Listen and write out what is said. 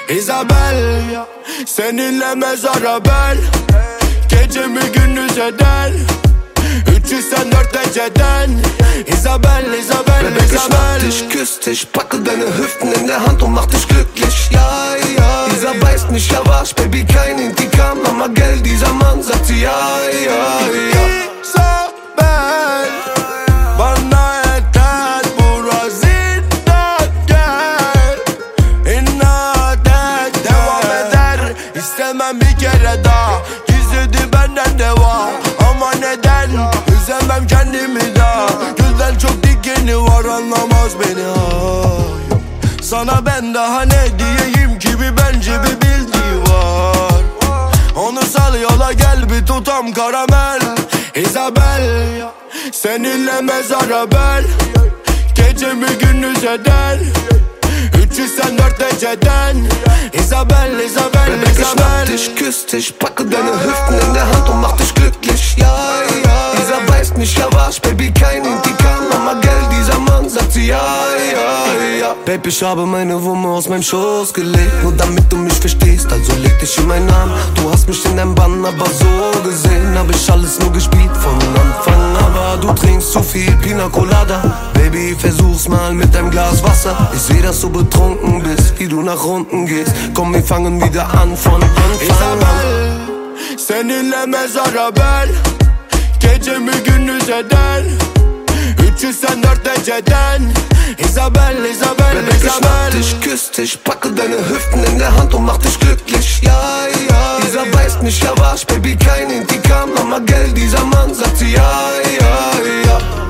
Isabel, seninle mezara bel. Gecemi gündüz eden 304 dereceden. Isabel, Isabel, Baby, ich Isabel. mach dich, küss dich, packe deine Hüften in der Hand und mach dich glücklich. Ja, ja, dieser beißt nicht, ja wasch, Baby, kein Intikam. Mama, Geld, dieser Mann sagt sie ja, ja, ja. Isabel, bana yeter burası inat gel. İnat et, devam eder. İstemem bir kere daha. Gizledi benden deva. Ama neden? Üzemem kendimi daha. Gözden çok dikeni var, anlamaz beni. Ay. Sana ben daha ne diyeyim ki, bir bence bir bildiği var. Onu sal yola, gel bir tutam karamel. Isabel, seninle mezara bel. Gecemi gündüz eden 304 dereceden. Isabel, Isabel, Baby, ich Isabel. mach dich, küss dich, packe deine Hüften in der Hand und mach dich glücklich. Ja, ja, dieser beißt nicht, ja wasch, Baby, kein Intikam. Mama, Geld, dieser Mann sagt sie ja, ja, ja. Baby, ich habe meine Wumme aus meinem Schoß gelegt, nur damit du mich verstehst, also leg dich in meinen Arm. Du hast mich in deinem Bann, aber so gesehen hab ich alles nur gespielt von Anfang. Aber du trinkst zu viel Pina Colada. Baby, versuch's mal mit deinem Glas Wasser. Ich seh, dass du betrunken bist, wie du nach unten gehst. Komm, wir fangen wieder an von Anfang. Isabel, seninle mezara bel. Gecemi gündüz eden 304 dereceden. Isabel, Isabel, Baby, ich mach Isabel. dich, küss dich, packe deine Hüften in der Hand und mach dich glücklich. Ja, ja, dieser beißt nicht, ja wasch, Baby, kein Intikam. Mama, Geld, dieser Mann sagt sie ja, ja, ja.